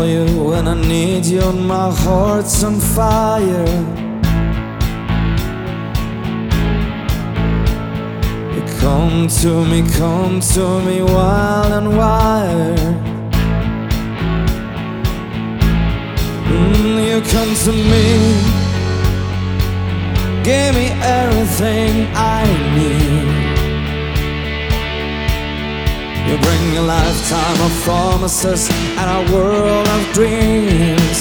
you when I need you and my heart's on fire. You come to me wild and wired. You come to me, give me everything I need. You bring a lifetime of promises and a world of dreams.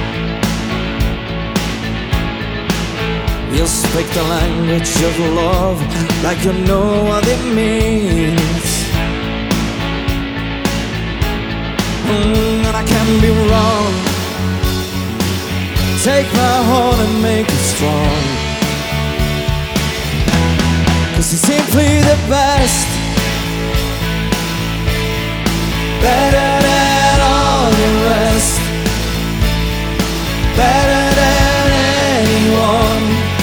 You speak the language of love like you know what it means. And I can be wrong. Take my heart and make it strong. 'Cause you're simply the best, better than all the rest, better than anyone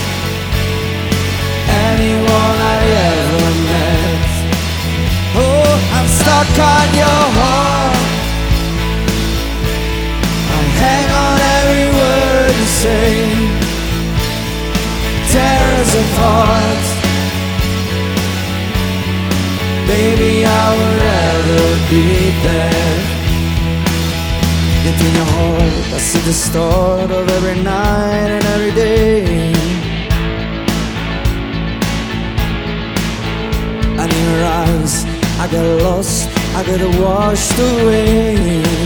I ever met. Oh, I'm stuck on your heart. I hang on every word you say, tear us apart. Baby, I would rather be there. Yet in your heart I see the start of every night and every day. And in your eyes I get lost, I get washed away.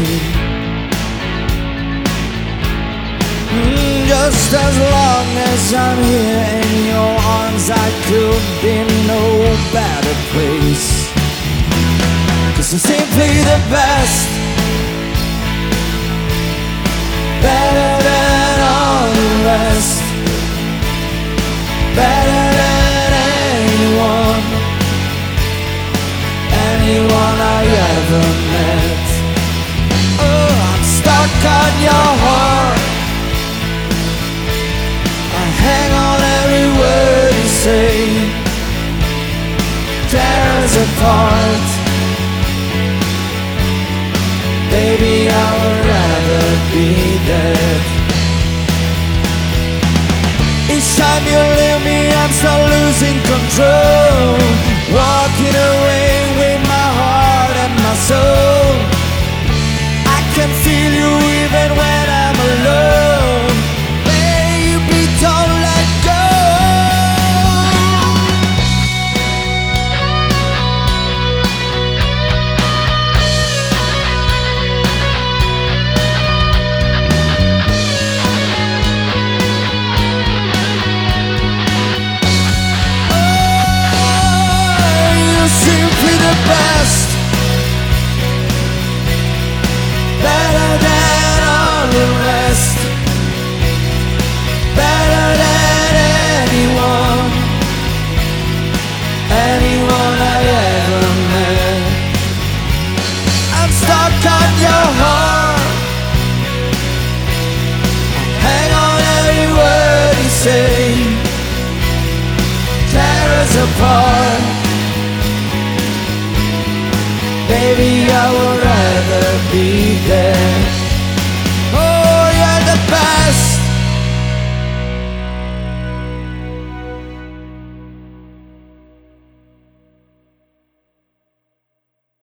Just as long as I'm here in your arms, I could be no better place. 'Cause you're simply the best, better than all the rest, better than anyone I ever met. Oh, I'm stuck on your heart. I hang on every word you say, tear us apart. Baby, I would rather be dead. Each time you leave me, I'm still losing control, walking away with my heart and my soul. I can feel you even when I'm alone. Baby, don't let go. Simply the best, better than all the rest, better than anyone I ever met. I'm stuck on your heart. Hang on every word you say, tear us apart. Baby, I would rather be there.